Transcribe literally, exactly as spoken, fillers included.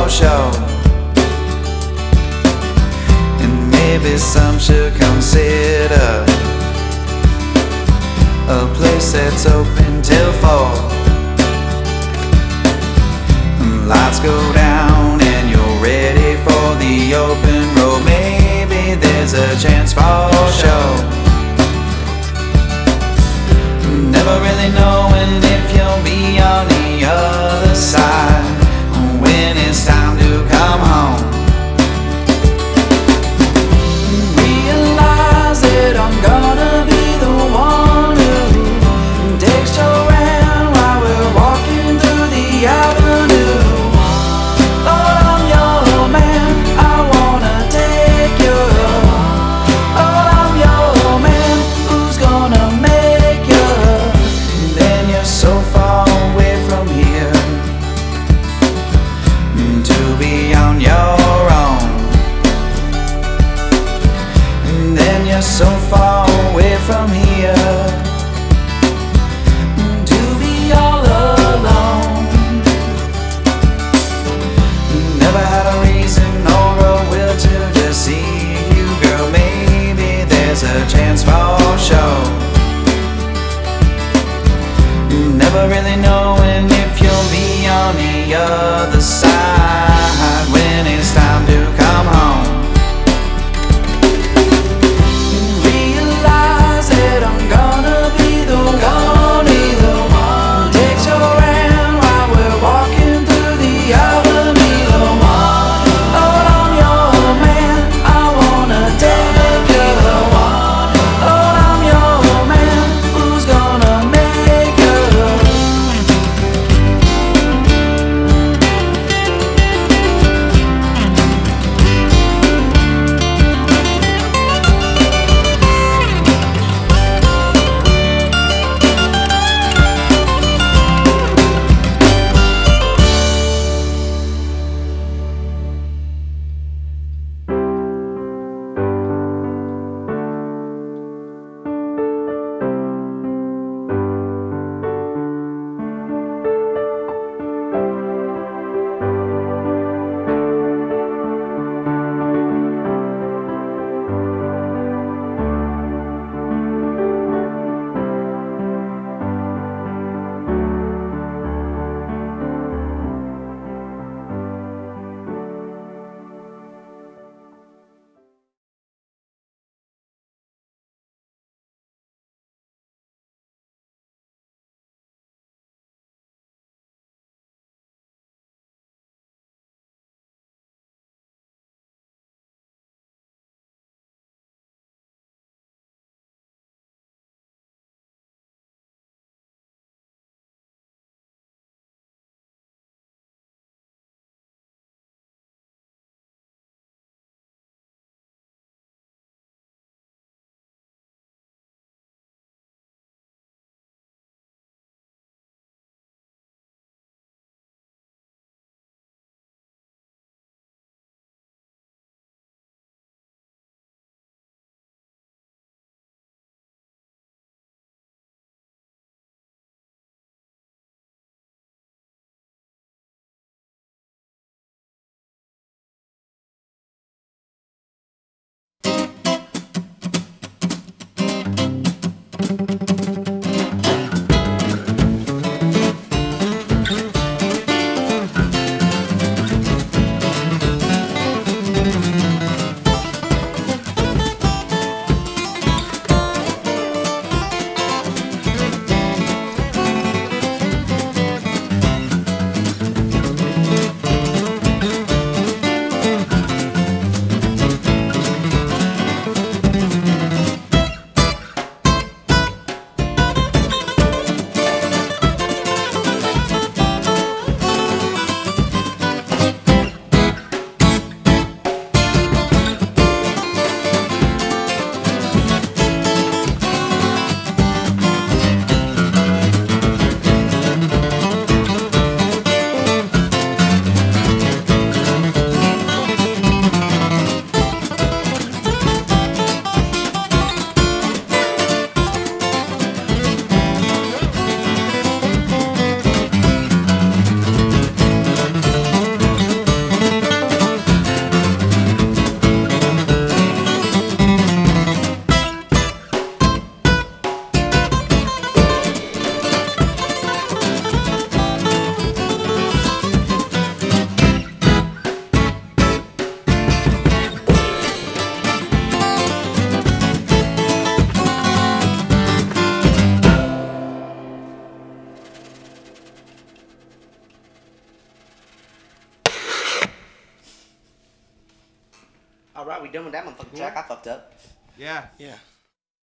for sure. And maybe some should consider a place that's open till four. Lights go down and you're ready for the open road. Maybe there's a chance for sure. Never really knowing if you'll be on the other side when it's time to come home. Realize that I'm gonna be the one who takes your hand while we're walking through the avenue. Lord, I'm your man, I wanna take you. Lord, I'm your man, who's gonna make you? All right, we done with that motherfucker. Jack, I fucked up. Yeah. Yeah.